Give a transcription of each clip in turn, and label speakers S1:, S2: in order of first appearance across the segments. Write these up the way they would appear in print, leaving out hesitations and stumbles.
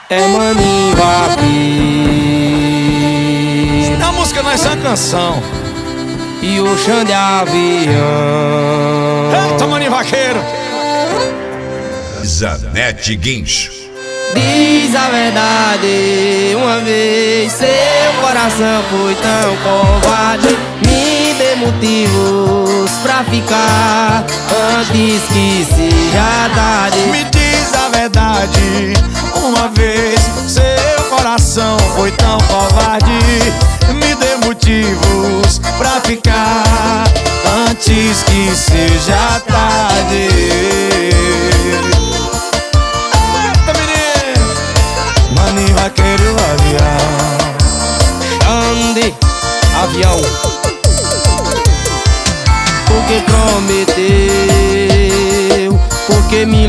S1: É Maninho Vaqueiro.
S2: Na música nós é uma canção.
S1: E o chão de avião.
S2: Eita, Maninho Vaqueiro.
S3: Zanetti Guincho.
S1: Diz a verdade, uma vez seu coração foi tão covarde. Me dê motivos pra ficar antes que seja tarde.
S2: Me diz a verdade, uma vez seu coração foi tão covarde. Me dê motivos pra ficar antes que seja tarde. Eita, menino! Maninho Vaqueiro, avião.
S1: Ande, avião. Porque prometeu, porque me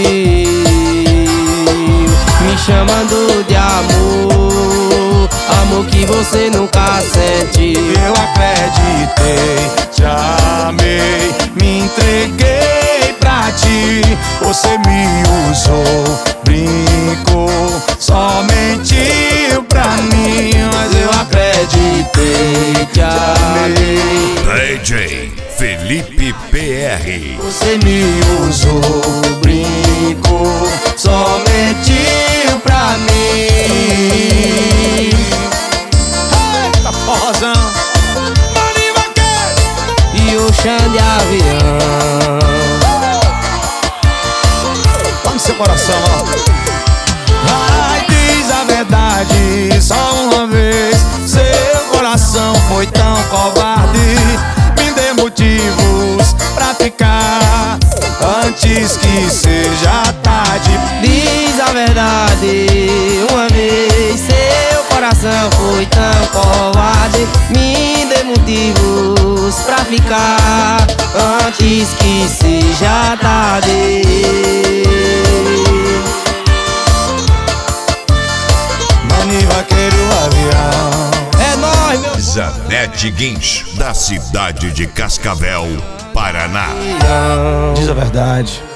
S1: iludiu, me chamando de amor, amor que você nunca sentiu.
S2: Eu acreditei, te amei, me entreguei pra ti. Você me usou, brincou, só mentiu pra mim. Mas eu acreditei, te amei.
S3: DJ Felipe PR.
S2: Você me usou, brincou, só mentiu pra mim. Eita, porrozão. Maninho Vaqueiro.
S1: E o chão de avião.
S2: Lá no seu coração, ó. Ai, diz a verdade, só uma vez. Seu coração foi tão covarde. Me dê motivos pra ficar antes que seja tarde.
S1: Diz a verdade, uma vez seu coração foi tão covarde. Me dê motivos pra ficar antes que seja tarde.
S2: Maninho Vaqueiro, avião.
S1: É nóis, meu
S3: Zanetti Guincho, da cidade de Cascavel, Paraná.
S1: avião.
S2: Diz a verdade.